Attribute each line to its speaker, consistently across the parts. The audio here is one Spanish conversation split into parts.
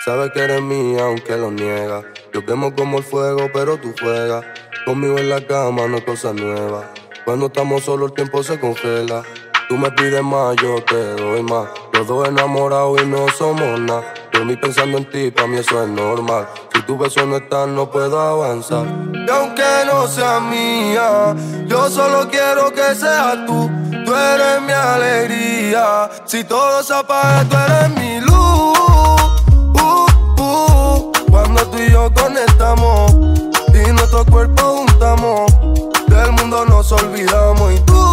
Speaker 1: Sabes que eres mía aunque lo niegas. Yo quemo como el fuego pero tú juegas. Conmigo en la cama no es cosa nueva. Cuando estamos solos el tiempo se congela. Tú me pides más, yo te doy más. Los dos enamorados y no somos nada. Dormí pensando en ti, pa' mí eso es normal. Si tus besos no están, no puedo avanzar. Y aunque no seas mía, yo solo quiero que seas tú. Tú eres mi alegría. Si todo se apaga, tú eres mi luz. Cuando tú y yo conectamos y nuestros cuerpos juntamos, del mundo nos olvidamos. Y tú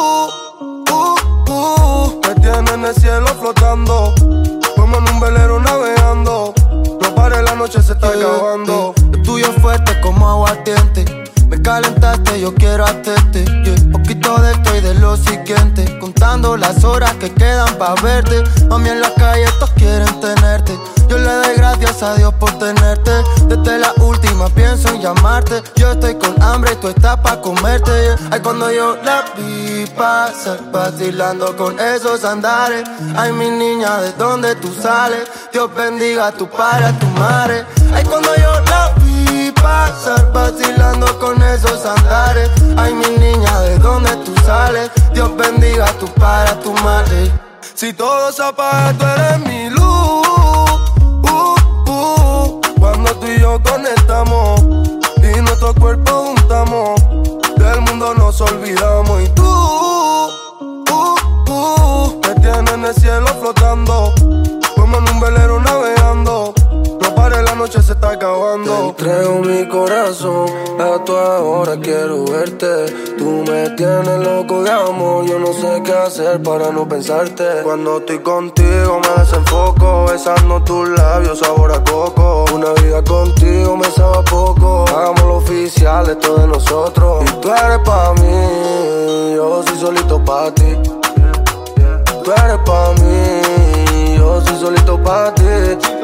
Speaker 1: me tienes en el cielo flotando, como en un velero navegando. No pares, la noche se está acabando.
Speaker 2: Lo tuyo es fuerte como aguardiente. Me calentaste, yo quiero hacerte, poquito de esto y de lo siguiente. Contando las horas que quedan pa' verte. Mami, en la calle todos quieren tenerte. Yo le doy gracias a Dios por tenerte. Desde la última pienso en llamarte. Yo estoy con hambre y tú estás pa' comerte. Ay, cuando yo la vi pasar, vacilando con esos andares. Ay, mi niña, ¿de dónde tú sales? Dios bendiga a tu padre, a tu madre. Ay, cuando yo la vi pasar, vacilando con esos andares. Ay, mi niña, ¿de dónde tú sales? Dios bendiga a tu padre, a tu madre.
Speaker 1: Si todo se apaga, tú eres mi luz. Cuando tú y yo conectamos y nuestros cuerpos juntamos, del mundo nos olvidamos. Y tú me tienes en el cielo flotando, como en un velero navegando. No pares, la noche se está acabando. Te entrego mi corazón, a tu hora quiero verte. Tú me tienes loco de amor, yo no sé qué hacer para no pensarte. Cuando estoy contigo me desenfoco, besando tus labios sabor a coco. Una vida contigo me sabe a poco, hagámoslo oficial, esto de nosotros. Y tú eres pa' mí, yo soy solito pa' ti. Tú eres pa' mí, yo soy solito pa' ti.